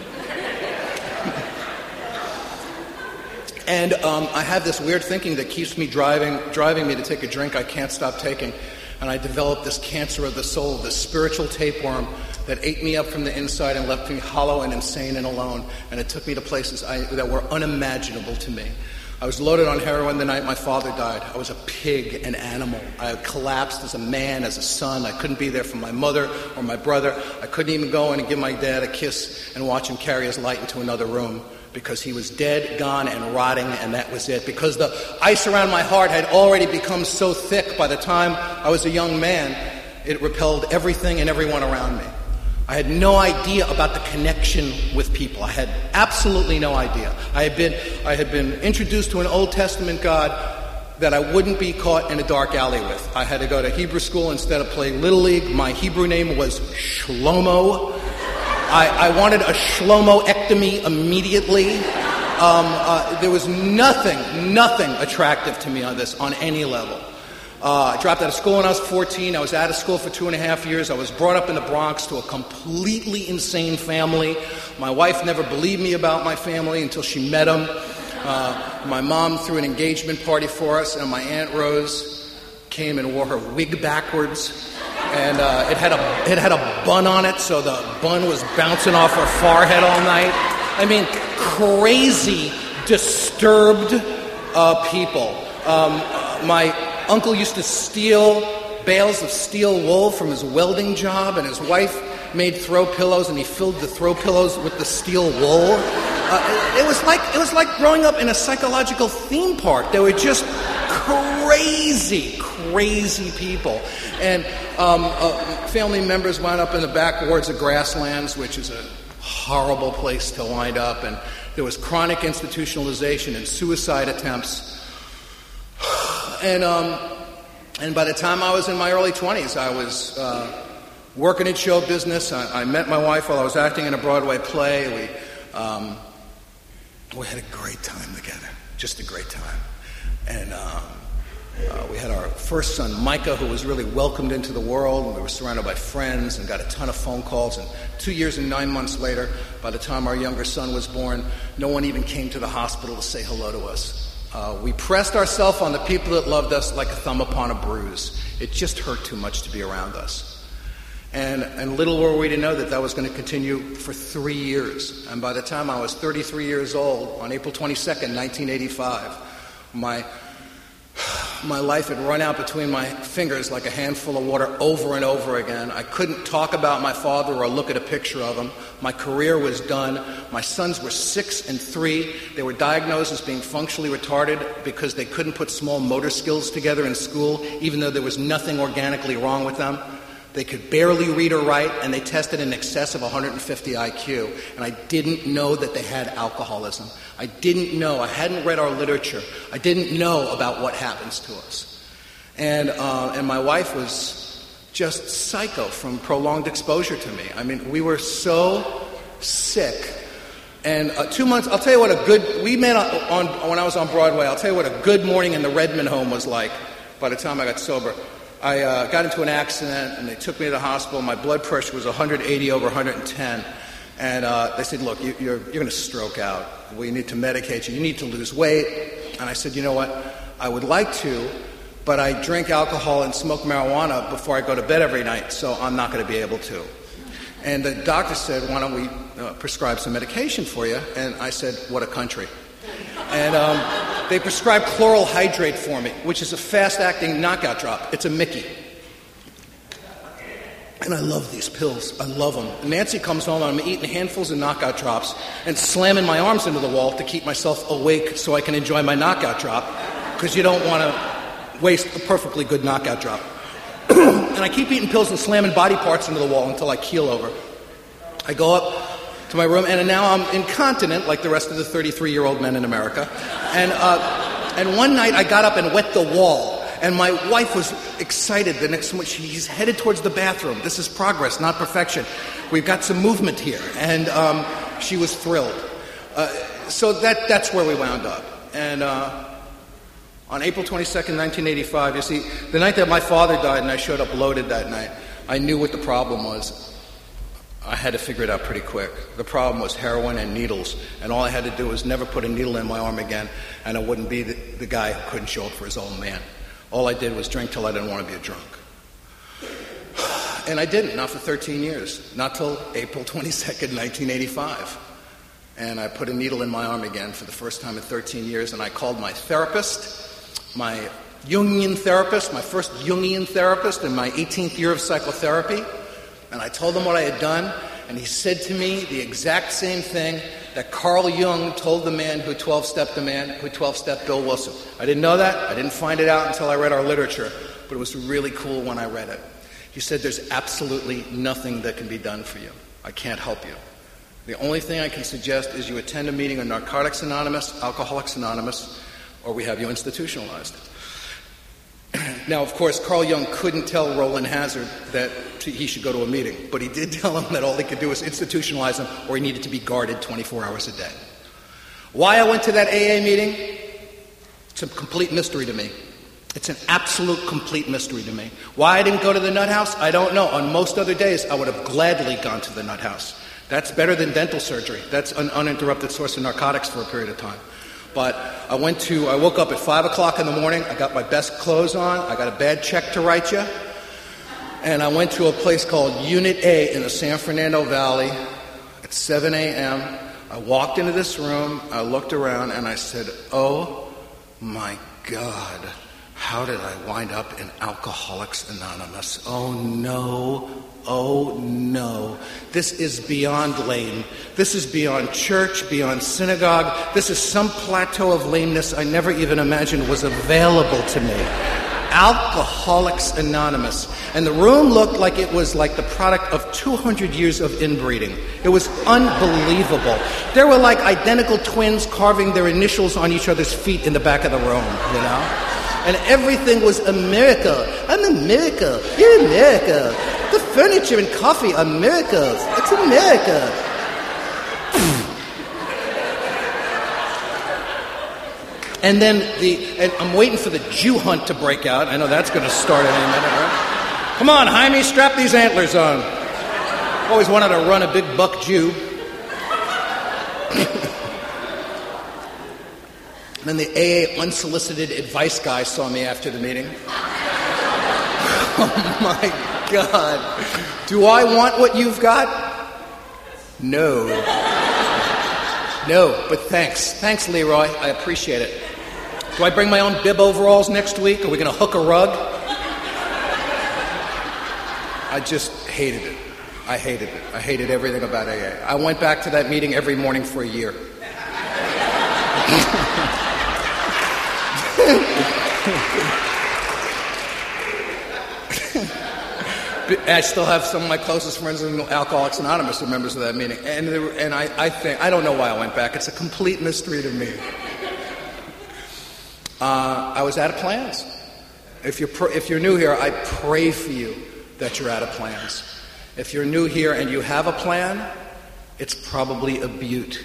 And um, I have this weird thinking that keeps me driving, driving me to take a drink I can't stop taking. And I developed this cancer of the soul, this spiritual tapeworm that ate me up from the inside and left me hollow and insane and alone. And it took me to places I, that were unimaginable to me. I was loaded on heroin the night my father died. I was a pig, an animal. I collapsed as a man, as a son. I couldn't be there for my mother or my brother. I couldn't even go in and give my dad a kiss and watch him carry his light into another room, because he was dead, gone, and rotting, and that was it. Because the ice around my heart had already become so thick by the time I was a young man, it repelled everything and everyone around me. I had no idea about the connection with people. I had absolutely no idea. I had been, I had been introduced to an Old Testament God that I wouldn't be caught in a dark alley with. I had to go to Hebrew school instead of playing Little League. My Hebrew name was Shlomo. I, I wanted a Shlomo-ectomy immediately. Um, uh, there was nothing, nothing attractive to me on this, on any level. Uh, I dropped out of school when I was fourteen. I was out of school for two and a half years. I was brought up in the Bronx to a completely insane family. My wife never believed me about my family until she met him. Uh, my mom threw an engagement party for us, and my Aunt Rose came and wore her wig backwards. And uh, it had a it had a bun on it, so the bun was bouncing off her forehead all night. I mean, crazy, disturbed uh, people. Um, uh, my uncle used to steal bales of steel wool from his welding job, and his wife made throw pillows, and he filled the throw pillows with the steel wool. Uh, it, it was like it was like growing up in a psychological theme park. They were just crazy, crazy people. And um, uh, family members wound up in the back wards of Grasslands, which is a horrible place to wind up. And there was chronic institutionalization and suicide attempts. And um, and by the time I was in my early twenties, I was uh, working in show business. I, I met my wife while I was acting in a Broadway play. We, um, we had a great time together, just a great time. And um, uh, we had our first son, Micah, who was really welcomed into the world. And we were surrounded by friends and got a ton of phone calls. And two years and nine months later, by the time our younger son was born, no one even came to the hospital to say hello to us. Uh, we pressed ourselves on the people that loved us like a thumb upon a bruise. It just hurt too much to be around us. And, and little were we to know that that was going to continue for three years. And by the time I was thirty-three years old, on April twenty-second, nineteen eighty-five, my, my life had run out between my fingers like a handful of water over and over again. I couldn't talk about my father or look at a picture of him. My career was done. My sons were six and three. They were diagnosed as being functionally retarded because they couldn't put small motor skills together in school, even though there was nothing organically wrong with them. They could barely read or write, and they tested in excess of one hundred fifty I Q. And I didn't know that they had alcoholism. I didn't know. I hadn't read our literature. I didn't know about what happens to us. And, uh, and my wife was just psycho from prolonged exposure to me. I mean, we were so sick. And uh, two months, I'll tell you what a good, we met on, on, when I was on Broadway, I'll tell you what a good morning in the Redmond home was like by the time I got sober. I uh, got into an accident, and they took me to the hospital. My blood pressure was one hundred eighty over one hundred ten. And uh, they said, look, you, you're, you're going to stroke out. We need to medicate you. You need to lose weight. And I said, you know what? I would like to, but I drink alcohol and smoke marijuana before I go to bed every night, so I'm not going to be able to. And the doctor said, why don't we uh, prescribe some medication for you? And I said, what a country. And um, they prescribed chloral hydrate for me, which is a fast-acting knockout drop. It's a Mickey. And I love these pills. I love them. Nancy comes home, and I'm eating handfuls of knockout drops and slamming my arms into the wall to keep myself awake so I can enjoy my knockout drop, because you don't want to waste a perfectly good knockout drop. And I keep eating pills and slamming body parts into the wall until I keel over. I go up to my room, and now I'm incontinent like the rest of the thirty-three-year-old men in America. And uh, and one night I got up and wet the wall, and my wife was excited. The next moment, she's headed towards the bathroom. This is progress, not perfection. We've got some movement here, and um, she was thrilled. Uh, so that that's where we wound up. And uh, on April twenty-second, nineteen eighty-five, you see, the night that my father died and I showed up loaded that night, I knew what the problem was. I had to figure it out pretty quick. The problem was heroin and needles, and all I had to do was never put a needle in my arm again, and I wouldn't be the, the guy who couldn't show up for his old man. All I did was drink till I didn't want to be a drunk. And I didn't, not for thirteen years, not till April twenty-second, nineteen eighty-five. And I put a needle in my arm again for the first time in thirteen years, and I called my therapist, my Jungian therapist, my first Jungian therapist in my eighteenth year of psychotherapy. And I told him what I had done, and he said to me the exact same thing that Carl Jung told the man who twelve-stepped the man who twelve-stepped Bill Wilson. I didn't know that. I didn't find it out until I read our literature, but it was really cool when I read it. He said, there's absolutely nothing that can be done for you. I can't help you. The only thing I can suggest is you attend a meeting of Narcotics Anonymous, Alcoholics Anonymous, or we have you institutionalized. Now, of course, Carl Jung couldn't tell Roland Hazard that he should go to a meeting, but he did tell him that all he could do was institutionalize him, or he needed to be guarded twenty-four hours a day. Why I went to that A A meeting? It's a complete mystery to me. It's an absolute complete mystery to me. Why I didn't go to the nut house, I don't know. On most other days, I would have gladly gone to the nut house. That's better than dental surgery. That's an uninterrupted source of narcotics for a period of time. But I went to, I woke up at five o'clock in the morning, I got my best clothes on, I got a bad check to write you, and I went to a place called Unit A in the San Fernando Valley at seven a.m. I walked into this room, I looked around, and I said, oh my God, how did I wind up in Alcoholics Anonymous? Oh no, oh no. This is beyond lame. This is beyond church, beyond synagogue. This is some plateau of lameness I never even imagined was available to me. Alcoholics Anonymous. And the room looked like it was like the product of two hundred years of inbreeding. It was unbelievable. There were like identical twins carving their initials on each other's feet in the back of the room, you know? And everything was America. I'm America. You're America. The furniture and coffee are miracles. It's a miracle. And then the, and I'm waiting for the Jew hunt to break out. I know that's going to start at any minute, right? Come on, Jaime, strap these antlers on. Always wanted to run a big buck Jew. And then the A A unsolicited advice guy saw me after the meeting. Oh my God. Do I want what you've got? No. No, but thanks. Thanks, Leroy. I appreciate it. Do I bring my own bib overalls next week? Are we going to hook a rug? I just hated it. I hated it. I hated everything about A A. I went back to that meeting every morning for a year. I still have some of my closest friends in Alcoholics Anonymous who are members of that meeting. And, were, and I, I think, I don't know why I went back. It's a complete mystery to me. Uh, I was out of plans. If you're, pr- if you're new here, I pray for you that you're out of plans. If you're new here and you have a plan, it's probably a beaut.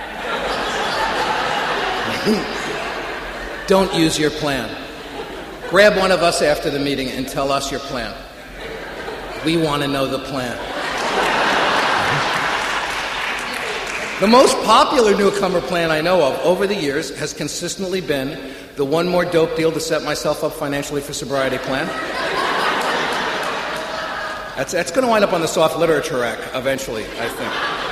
Don't use your plan. Grab one of us after the meeting and tell us your plan. We want to know the plan. The most popular newcomer plan I know of over the years has consistently been the one more dope deal to set myself up financially for sobriety plan. That's, that's going to wind up on the soft literature rack eventually, I think.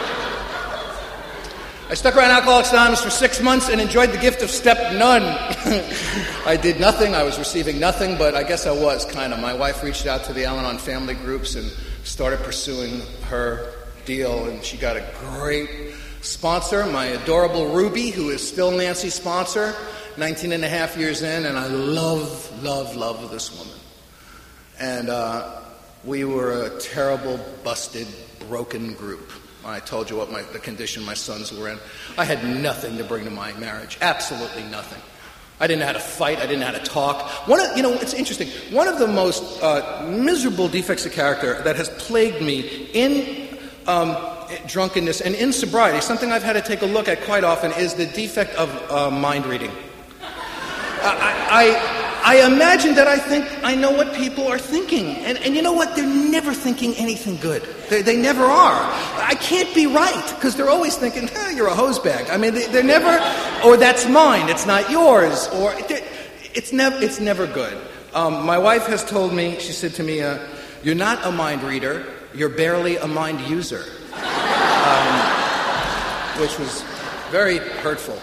I stuck around Alcoholics Anonymous for six months and enjoyed the gift of step none. I did nothing. I was receiving nothing, but I guess I was, kind of. My wife reached out to the Al-Anon family groups and started pursuing her deal, and she got a great sponsor, my adorable Ruby, who is still Nancy's sponsor, nineteen and a half years in, and I love, love, love this woman. And uh, we were a terrible, busted, broken group. I told you what my, the condition my sons were in. I had nothing to bring to my marriage. Absolutely nothing. I didn't know how to fight. I didn't know how to talk. One of, you know, it's interesting. One of the most uh, miserable defects of character that has plagued me in um, drunkenness and in sobriety, something I've had to take a look at quite often, is the defect of uh, mind reading. I, I I imagine that I think I know what people are thinking. And, and you know what? They're never thinking anything good. They, they never are. I can't be right, because they're always thinking, eh, you're a hosebag. I mean, they, they're never, or that's mine, it's not yours, or it's, nev- it's never good. Um, my wife has told me, she said to me, uh, you're not a mind reader, you're barely a mind user. Um, which was very hurtful.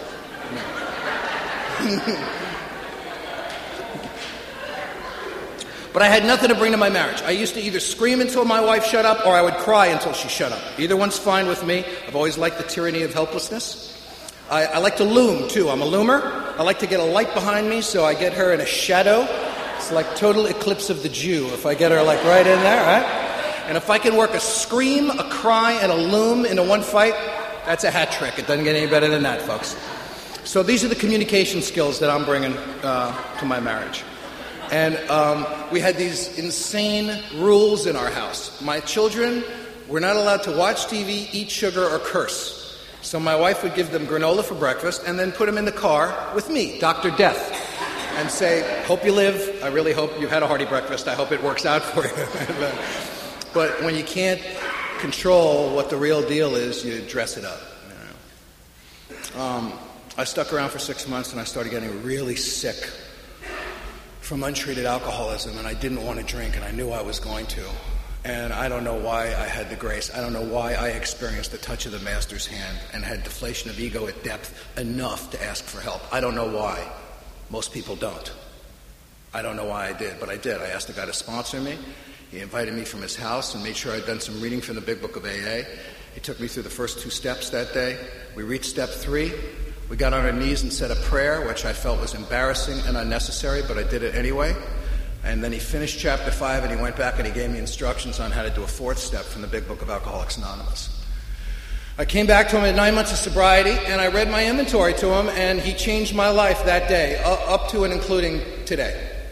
But I had nothing to bring to my marriage. I used to either scream until my wife shut up, or I would cry until she shut up. Either one's fine with me. I've always liked the tyranny of helplessness. I, I like to loom, too. I'm a loomer. I like to get a light behind me, so I get her in a shadow. It's like total eclipse of the Jew if I get her like right in there, right? And if I can work a scream, a cry, and a loom into one fight, that's a hat trick. It doesn't get any better than that, folks. So these are the communication skills that I'm bringing uh, to my marriage. And um, we had these insane rules in our house. My children were not allowed to watch T V, eat sugar, or curse. So my wife would give them granola for breakfast and then put them in the car with me, Doctor Death, and say, hope you live. I really hope you had a hearty breakfast. I hope it works out for you. But when you can't control what the real deal is, you dress it up. You know? um, I stuck around for six months and I started getting really sick from untreated alcoholism, and I didn't want to drink, and I knew I was going to. And I don't know why I had the grace. I don't know why I experienced the touch of the Master's hand and had deflation of ego at depth enough to ask for help. I don't know why. Most people don't. I don't know why I did, but I did. I asked the guy to sponsor me. He invited me from his house and made sure I'd done some reading from the Big Book of A A. He took me through the first two steps that day. We reached step three. We got on our knees and said a prayer, which I felt was embarrassing and unnecessary, but I did it anyway. And then he finished chapter five, and he went back and he gave me instructions on how to do a fourth step from the Big Book of Alcoholics Anonymous. I came back to him at nine months of sobriety, and I read my inventory to him, and he changed my life that day, up to and including today.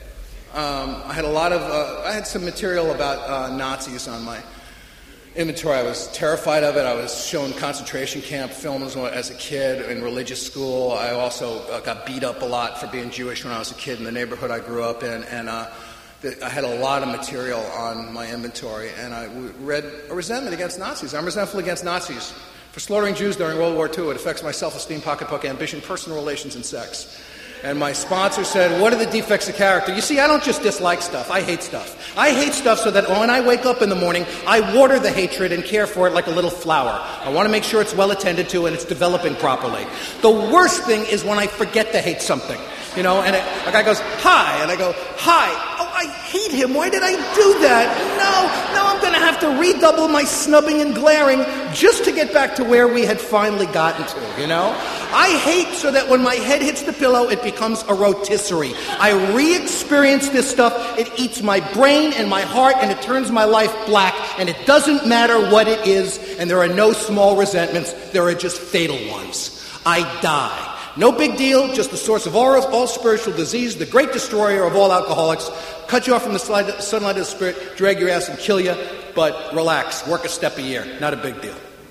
Um, I had a lot of, uh, I had some material about uh, Nazis on my inventory. I was terrified of it. I was shown concentration camp films as a kid in religious school. I also uh, got beat up a lot for being Jewish when I was a kid in the neighborhood I grew up in. And uh, the, I had a lot of material on my inventory. And I w- read a resentment against Nazis. I'm resentful against Nazis for slaughtering Jews during World War Two. It affects my self-esteem, pocketbook, ambition, personal relations, and sex. And my sponsor said, what are the defects of character? You see, I don't just dislike stuff. I hate stuff. I hate stuff so that when I wake up in the morning, I water the hatred and care for it like a little flower. I want to make sure it's well attended to and it's developing properly. The worst thing is when I forget to hate something. You know, and it, a guy goes, hi, and I go, hi. Oh, I hate him. Why did I do that? No, no, I'm going to have to redouble my snubbing and glaring just to get back to where we had finally gotten to, you know? I hate so that when my head hits the pillow, it becomes a rotisserie. I re-experience this stuff. It eats my brain and my heart, and it turns my life black, and it doesn't matter what it is, and there are no small resentments. There are just fatal ones. I die. No big deal, just the source of all, all spiritual disease, the great destroyer of all alcoholics. Cut you off from the slide, sunlight of the spirit, drag your ass and kill you, but relax, work a step a year. Not a big deal.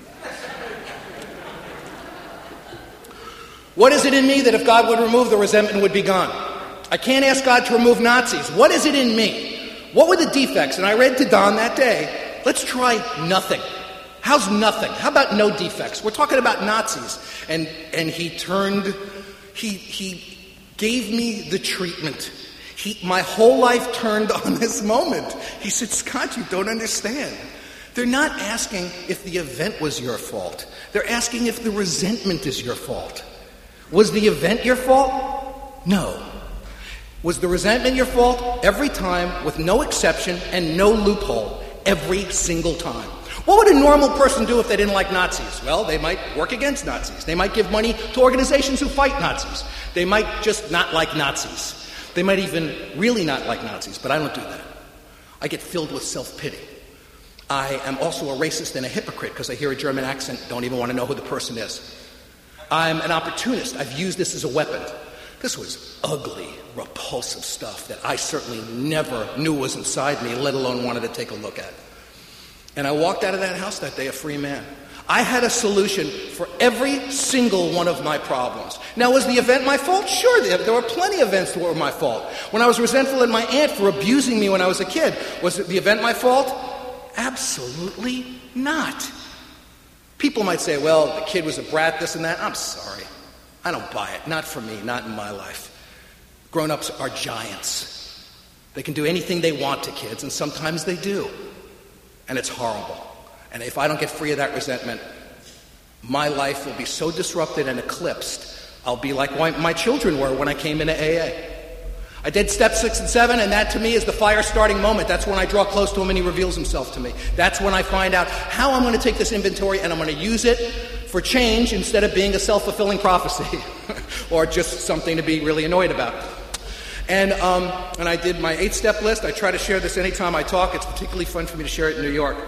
What is it in me that if God would remove the resentment would be gone? I can't ask God to remove Nazis. What is it in me? What were the defects? And I read to Don that day, let's try nothing. How's nothing? How about no defects? We're talking about Nazis. And and he turned, he he gave me the treatment. He, my whole life turned on this moment. He said, Scott, you don't understand. They're not asking if the event was your fault. They're asking if the resentment is your fault. Was the event your fault? No. Was the resentment your fault? Every time, with no exception and no loophole, every single time. What would a normal person do if they didn't like Nazis? Well, they might work against Nazis. They might give money to organizations who fight Nazis. They might just not like Nazis. They might even really not like Nazis, but I don't do that. I get filled with self-pity. I am also a racist and a hypocrite because I hear a German accent, don't even want to know who the person is. I'm an opportunist. I've used this as a weapon. This was ugly, repulsive stuff that I certainly never knew was inside me, let alone wanted to take a look at. And I walked out of that house that day a free man. I had a solution for every single one of my problems. Now, was the event my fault? Sure, there were plenty of events that were my fault. When I was resentful at my aunt for abusing me when I was a kid, was the event my fault? Absolutely not. People might say, well, the kid was a brat, this and that. I'm sorry. I don't buy it. Not for me, not in my life. Grown-ups are giants. They can do anything they want to kids, and sometimes they do. And it's horrible. And if I don't get free of that resentment, my life will be so disrupted and eclipsed, I'll be like my children were when I came into A A. I did step six and seven, and that to me is the fire-starting moment. That's when I draw close to him and he reveals himself to me. That's when I find out how I'm going to take this inventory and I'm going to use it for change instead of being a self-fulfilling prophecy or just something to be really annoyed about. And um, and I did my eight-step list. I try to share this anytime I talk. It's particularly fun for me to share it in New York.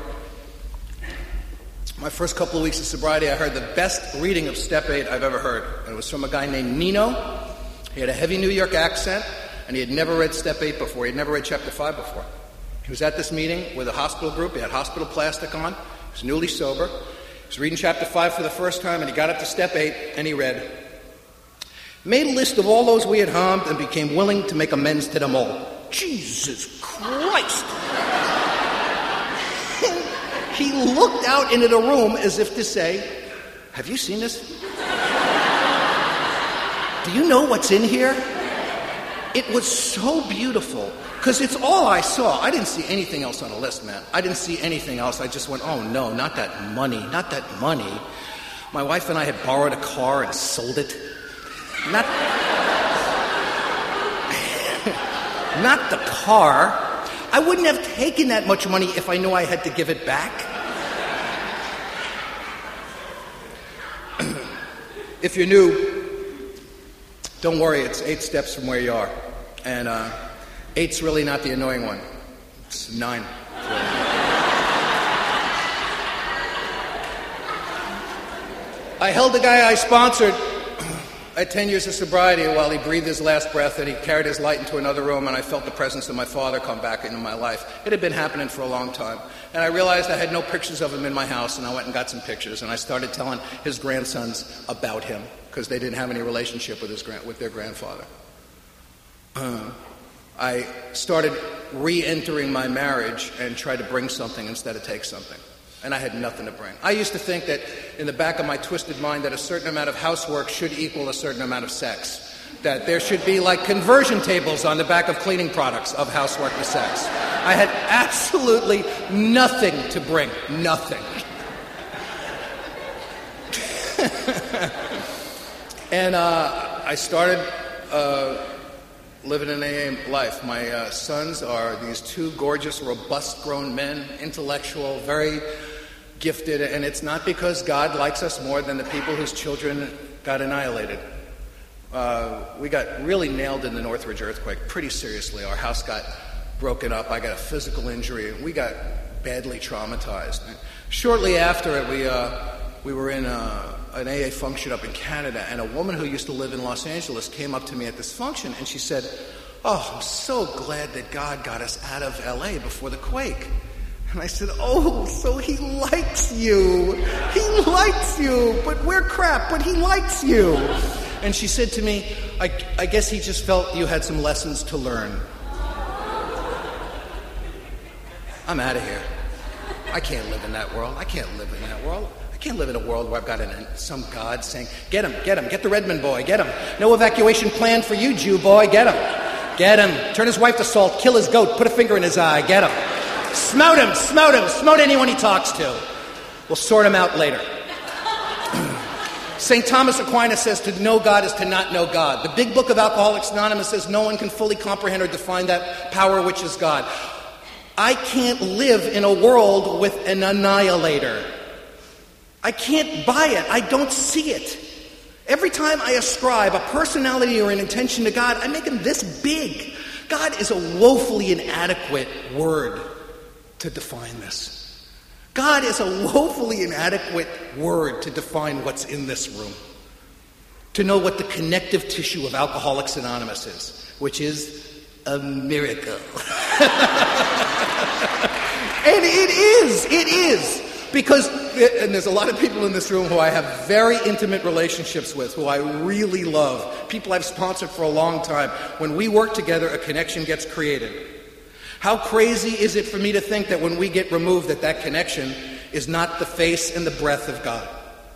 My first couple of weeks of sobriety, I heard the best reading of Step eight I've ever heard. And it was from a guy named Nino. He had a heavy New York accent, and he had never read Step eight before. He had never read Chapter five before. He was at this meeting with a hospital group. He had hospital plastic on. He was newly sober. He was reading Chapter five for the first time, and he got up to Step eight, and he read, made a list of all those we had harmed and became willing to make amends to them all. Jesus Christ! He looked out into the room as if to say, have you seen this? Do you know what's in here? It was so beautiful, because it's all I saw. I didn't see anything else on the list, man. I didn't see anything else. I just went, oh no, not that money, not that money. My wife and I had borrowed a car and sold it. Not, not the car. I wouldn't have taken that much money if I knew I had to give it back. If you're new, don't worry, it's eight steps from where you are. And uh, eight's really not the annoying one. It's nine. I held the guy I sponsored I had ten years of sobriety while he breathed his last breath and he carried his light into another room, and I felt the presence of my father come back into my life. It had been happening for a long time. And I realized I had no pictures of him in my house, and I went and got some pictures, and I started telling his grandsons about him because they didn't have any relationship with his grand- with their grandfather. Uh, I started re-entering my marriage and tried to bring something instead of take something. And I had nothing to bring. I used to think that in the back of my twisted mind that a certain amount of housework should equal a certain amount of sex. That there should be like conversion tables on the back of cleaning products of housework to sex. I had absolutely nothing to bring. Nothing. And uh, I started uh, living an A A life. My uh, sons are these two gorgeous, robust grown men, intellectual, very gifted, and it's not because God likes us more than the people whose children got annihilated. Uh, we got really nailed in the Northridge earthquake pretty seriously. Our house got broken up. I got a physical injury. We got badly traumatized. Shortly after it, we uh, we were in a, an A A function up in Canada, and a woman who used to live in Los Angeles came up to me at this function, and she said, "Oh, I'm so glad that God got us out of L A before the quake." And I said, "Oh, so he likes you. He likes you, but we're crap, but he likes you." And she said to me, I, I guess he just felt you had some lessons to learn. I'm out of here. I can't live in that world. I can't live in that world. I can't live in a world where I've got an, some God saying, "Get him, get him, get the Redmond boy, get him. No evacuation plan for you, Jew boy, get him. Get him. Turn his wife to salt, kill his goat, put a finger in his eye, get him. Smote him, smote him, smote anyone he talks to. We'll sort him out later." Saint Thomas Aquinas says to know God is to not know God. The big book of Alcoholics Anonymous says no one can fully comprehend or define that power which is God. I can't live in a world with an annihilator. I can't buy it. I don't see it. Every time I ascribe a personality or an intention to God, I make him this big. God is a woefully inadequate word to define this. God is a woefully inadequate word to define what's in this room. To know what the connective tissue of Alcoholics Anonymous is, which is a miracle. And it is, it is. Because, and there's a lot of people in this room who I have very intimate relationships with, who I really love, people I've sponsored for a long time. When we work together, a connection gets created. How crazy is it for me to think that when we get removed, that that connection is not the face and the breath of God?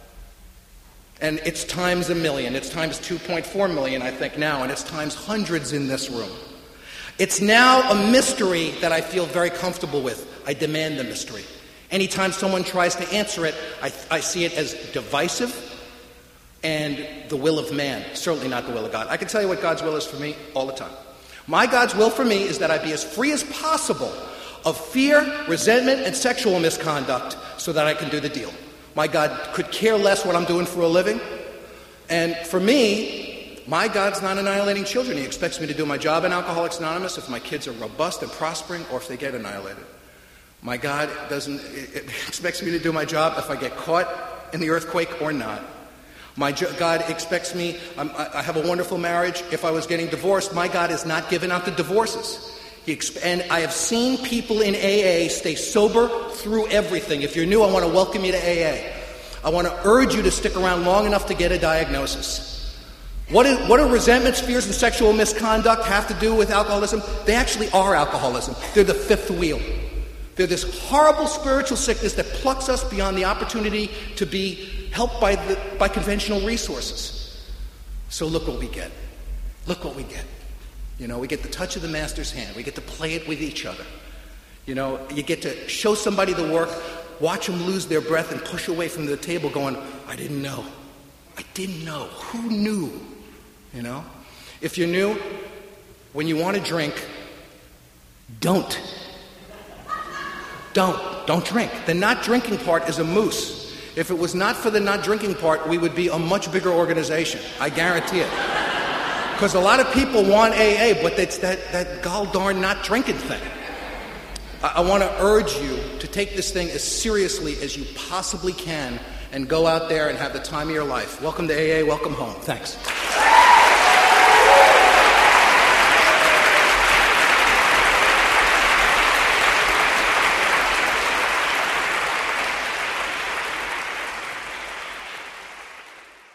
And it's times a million. It's times two point four million, I think, now, and it's times hundreds in this room. It's now a mystery that I feel very comfortable with. I demand the mystery. Anytime someone tries to answer it, I, I see it as divisive and the will of man, certainly not the will of God. I can tell you what God's will is for me all the time. My God's will for me is that I be as free as possible of fear, resentment, and sexual misconduct so that I can do the deal. My God could care less what I'm doing for a living. And for me, my God's not annihilating children. He expects me to do my job in Alcoholics Anonymous if my kids are robust and prospering or if they get annihilated. My God doesn't it expects me to do my job if I get caught in the earthquake or not. My God expects me, I'm, I have a wonderful marriage. If I was getting divorced, my God is not giving out the divorces. He exp- and I have seen people in A A stay sober through everything. If you're new, I want to welcome you to A A. I want to urge you to stick around long enough to get a diagnosis. What, is, what do resentments, fears, and sexual misconduct have to do with alcoholism? They actually are alcoholism. They're the fifth wheel. They're this horrible spiritual sickness that plucks us beyond the opportunity to be helped by the, by conventional resources. So look what we get. Look what we get. You know, we get the touch of the master's hand. We get to play it with each other. You know, you get to show somebody the work, watch them lose their breath and push away from the table going, I didn't know. I didn't know. Who knew? You know? If you're new, when you want to drink, don't. Don't. Don't drink. The not drinking part is a moose. If it was not for the not drinking part, we would be a much bigger organization. I guarantee it. Because a lot of people want A A, but it's that, that gall darn not drinking thing. I, I want to urge you to take this thing as seriously as you possibly can and go out there and have the time of your life. Welcome to A A. Welcome home. Thanks.